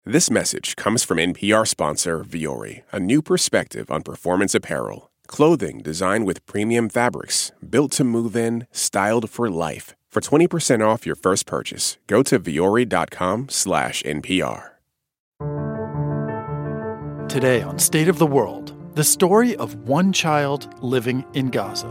This message comes from NPR sponsor Vuori, a new perspective on performance apparel. Clothing designed with premium fabrics, built to move in, styled for life. For 20% off your first purchase, go to vuori.com/NPR. Today on State of the World, the story of one child living in Gaza.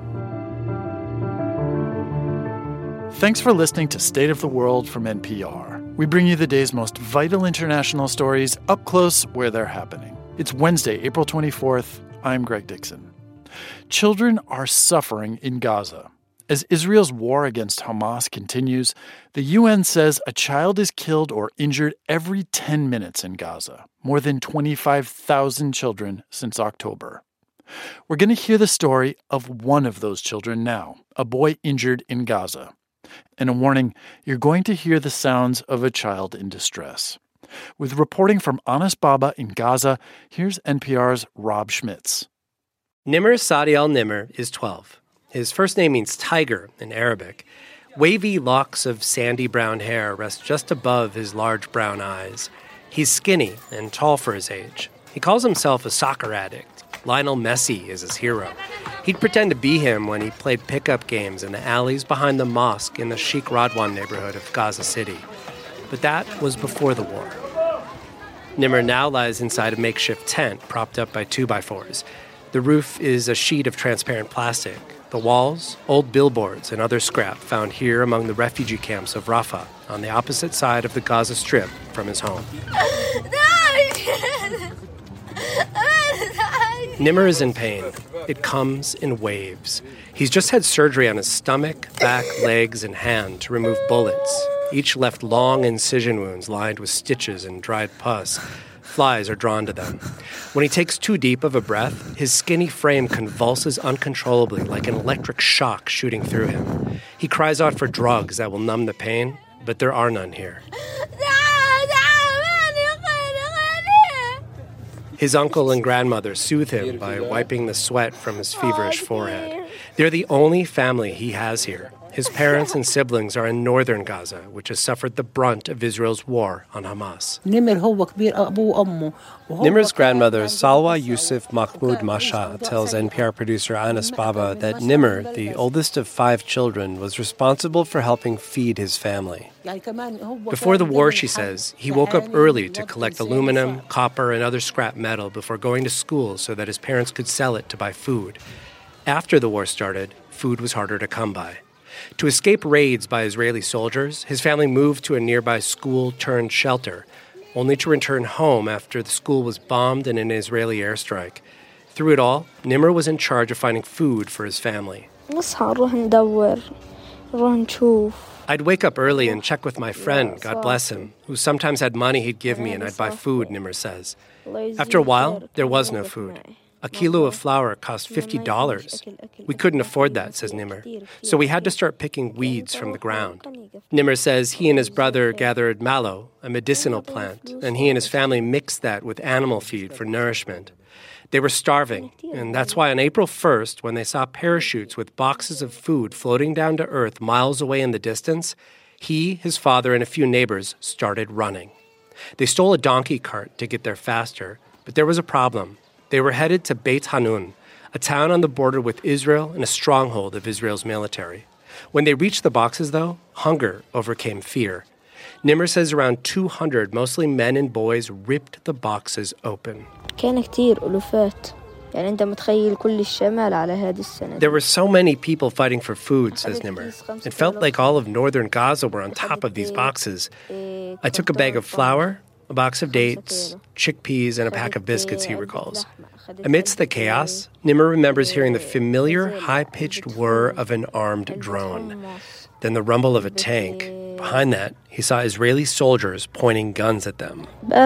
Thanks for listening to State of the World from NPR. We bring you the day's most vital international stories up close where they're happening. It's Wednesday, April 24th. I'm Greg Dixon. Children are suffering in Gaza. As Israel's war against Hamas continues, the UN says a child is killed or injured every 10 minutes in Gaza, more than 25,000 children since October. We're going to hear the story of one of those children now, a boy injured in Gaza. And a warning, you're going to hear the sounds of a child in distress. With reporting from Anas Baba in Gaza, here's NPR's Rob Schmitz. Nimr Sadi al-Nimr is 12. His first name means tiger in Arabic. Wavy locks of sandy brown hair rest just above his large brown eyes. He's skinny and tall for his age. He calls himself a soccer addict. Lionel Messi is his hero. He'd pretend to be him when he played pickup games in the alleys behind the mosque in the Sheikh Radwan neighborhood of Gaza City. But that was before the war. Nimr now lies inside a makeshift tent propped up by 2x4s. The roof is a sheet of transparent plastic. The walls, old billboards, and other scrap found here among the refugee camps of Rafah on the opposite side of the Gaza Strip from his home. Nimr is in pain. It comes in waves. He's just had surgery on his stomach, back, legs, and hand to remove bullets. Each left long incision wounds lined with stitches and dried pus. Flies are drawn to them. When he takes too deep of a breath, his skinny frame convulses uncontrollably like an electric shock shooting through him. He cries out for drugs that will numb the pain, but there are none here. His uncle and grandmother soothe him by wiping the sweat from his feverish forehead. They're the only family he has here. His parents and siblings are in northern Gaza, which has suffered the brunt of Israel's war on Hamas. Nimr's grandmother, Salwa Yusuf Mahmoud Masha, tells NPR producer Anas Baba that Nimr, the oldest of 5 children, was responsible for helping feed his family. Before the war, she says, he woke up early to collect aluminum, copper, and other scrap metal before going to school so that his parents could sell it to buy food. After the war started, food was harder to come by. To escape raids by Israeli soldiers, his family moved to a nearby school-turned-shelter, only to return home after the school was bombed in an Israeli airstrike. Through it all, Nimr was in charge of finding food for his family. I'd wake up early and check with my friend, God bless him, who sometimes had money he'd give me and I'd buy food, Nimr says. After a while, there was no food. A kilo of flour cost $50. We couldn't afford that, says Nimr. So we had to start picking weeds from the ground. Nimr says he and his brother gathered mallow, a medicinal plant, and he and his family mixed that with animal feed for nourishment. They were starving, and that's why on April 1st, when they saw parachutes with boxes of food floating down to earth miles away in the distance, he, his father, and a few neighbors started running. They stole a donkey cart to get there faster, but there was a problem. They were headed to Beit Hanun, a town on the border with Israel and a stronghold of Israel's military. When they reached the boxes, though, hunger overcame fear. Nimr says around 200, mostly men and boys, ripped the boxes open. There were so many people fighting for food, says Nimr. It felt like all of northern Gaza were on top of these boxes. I took a bag of flour, a box of dates, chickpeas, and a pack of biscuits, he recalls. Amidst the chaos, Nimr remembers hearing the familiar, high-pitched whir of an armed drone. Then the rumble of a tank. Behind that, he saw Israeli soldiers pointing guns at them.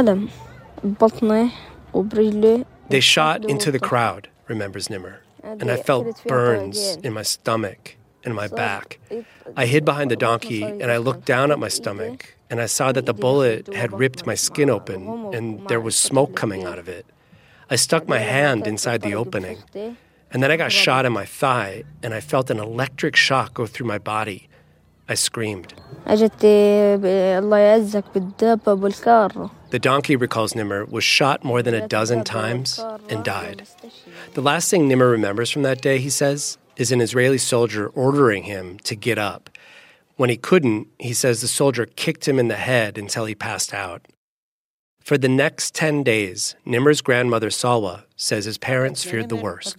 They shot into the crowd, remembers Nimr, and I felt burns in my stomach and my back. I hid behind the donkey, and I looked down at my stomach, and I saw that the bullet had ripped my skin open, and there was smoke coming out of it. I stuck my hand inside the opening, and then I got shot in my thigh, and I felt an electric shock go through my body. I screamed. The donkey, recalls Nimr, was shot more than a dozen times and died. The last thing Nimr remembers from that day, he says, is an Israeli soldier ordering him to get up. When he couldn't, he says the soldier kicked him in the head until he passed out. For the next 10 days, Nimr's grandmother Salwa says his parents feared the worst.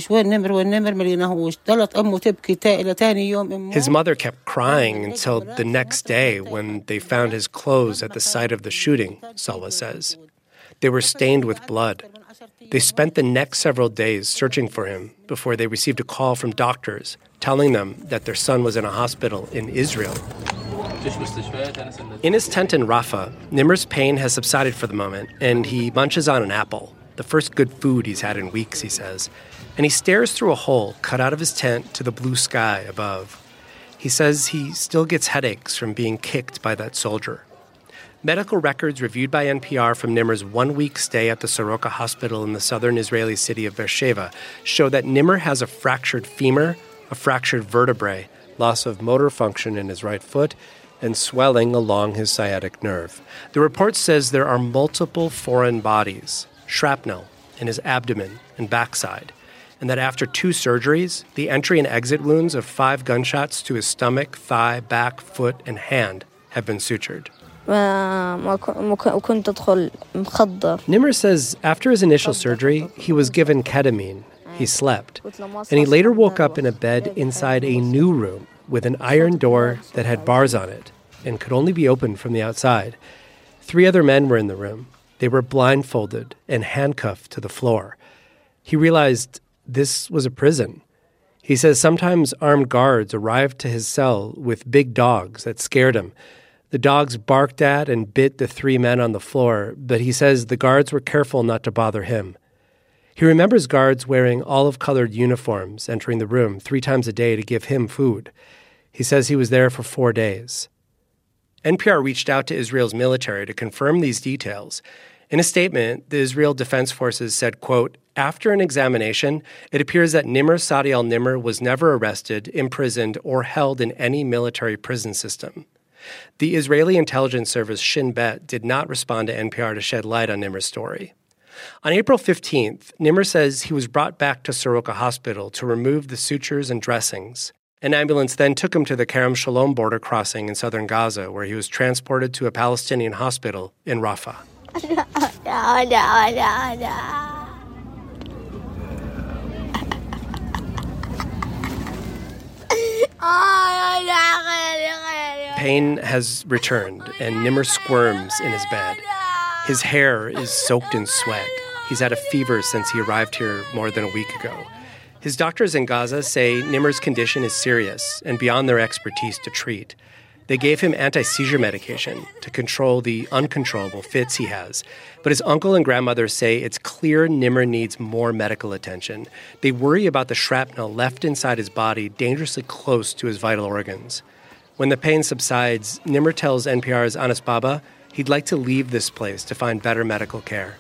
His mother kept crying until the next day when they found his clothes at the site of the shooting, Salwa says. They were stained with blood. They spent the next several days searching for him before they received a call from doctors telling them that their son was in a hospital in Israel. In his tent in Rafah, Nimr's pain has subsided for the moment, and he munches on an apple, the first good food he's had in weeks, he says, and he stares through a hole cut out of his tent to the blue sky above. He says he still gets headaches from being kicked by that soldier. Medical records reviewed by NPR from Nimr's one-week stay at the Soroka Hospital in the southern Israeli city of Beersheba show that Nimr has a fractured femur, a fractured vertebrae, loss of motor function in his right foot, and swelling along his sciatic nerve. The report says there are multiple foreign bodies, shrapnel, in his abdomen and backside, and that after 2 surgeries, the entry and exit wounds of 5 gunshots to his stomach, thigh, back, foot, and hand have been sutured. Nimr says after his initial surgery, he was given ketamine. He slept, and he later woke up in a bed inside a new room with an iron door that had bars on it and could only be opened from the outside. 3 other men were in the room. They were blindfolded and handcuffed to the floor. He realized this was a prison. He says sometimes armed guards arrived to his cell with big dogs that scared him. The dogs barked at and bit the 3 men on the floor, but he says the guards were careful not to bother him. He remembers guards wearing olive-colored uniforms entering the room 3 times a day to give him food. He says he was there for 4 days. NPR reached out to Israel's military to confirm these details. In a statement, the Israel Defense Forces said, quote, after an examination, it appears that Nimr Sadi al-Nimr was never arrested, imprisoned, or held in any military prison system. The Israeli intelligence service Shin Bet did not respond to NPR to shed light on Nimr's story. On April 15th, Nimr says he was brought back to Soroka Hospital to remove the sutures and dressings. An ambulance then took him to the Kerem Shalom border crossing in southern Gaza, where he was transported to a Palestinian hospital in Rafah. Pain has returned, and Nimr squirms in his bed. His hair is soaked in sweat. He's had a fever since he arrived here more than a week ago. His doctors in Gaza say Nimr's condition is serious and beyond their expertise to treat. They gave him anti-seizure medication to control the uncontrollable fits he has. But his uncle and grandmother say it's clear Nimr needs more medical attention. They worry about the shrapnel left inside his body dangerously close to his vital organs. When the pain subsides, Nimr tells NPR's Anas Baba he'd like to leave this place to find better medical care.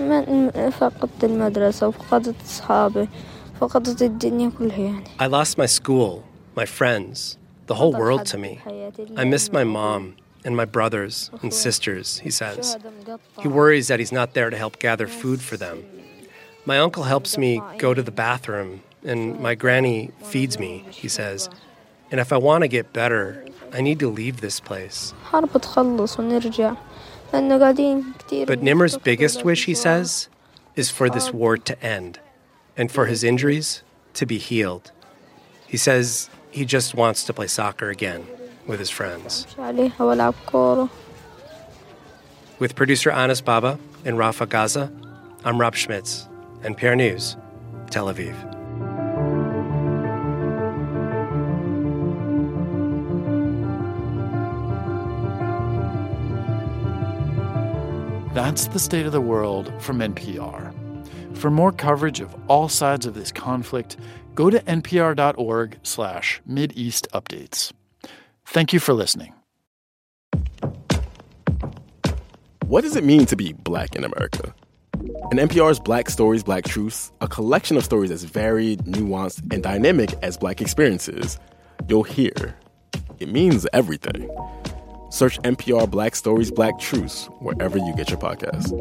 I lost my school, my friends, the whole world to me. I miss my mom and my brothers and sisters, he says. He worries that he's not there to help gather food for them. My uncle helps me go to the bathroom, and my granny feeds me, he says. And if I want to get better, I need to leave this place. But Nimr's biggest wish, he says, is for this war to end and for his injuries to be healed. He says he just wants to play soccer again with his friends. With producer Anas Baba in Rafah, Gaza, I'm Rob Schmitz, NPR News, Tel Aviv. That's the state of the world from NPR. For more coverage of all sides of this conflict, go to npr.org/MideastUpdates. Thank you for listening. What does it mean to be Black in America? In NPR's Black Stories, Black Truths, a collection of stories as varied, nuanced, and dynamic as Black experiences, you'll hear it means everything. Search NPR Black Stories, Black Truths wherever you get your podcasts.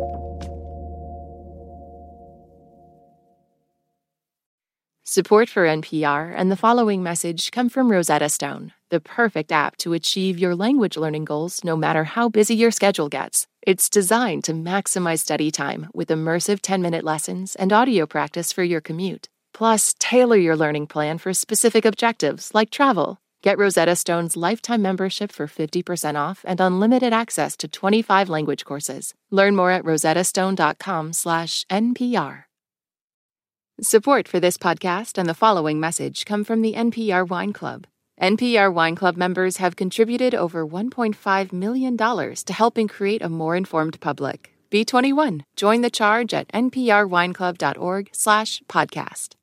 Support for NPR and the following message come from Rosetta Stone, the perfect app to achieve your language learning goals no matter how busy your schedule gets. It's designed to maximize study time with immersive 10-minute lessons and audio practice for your commute. Plus, tailor your learning plan for specific objectives like travel. Get Rosetta Stone's lifetime membership for 50% off and unlimited access to 25 language courses. Learn more at rosettastone.com/NPR. Support for this podcast and the following message come from the NPR Wine Club. NPR Wine Club members have contributed over $1.5 million to helping create a more informed public. Be 21. Join the charge at nprwineclub.org/podcast.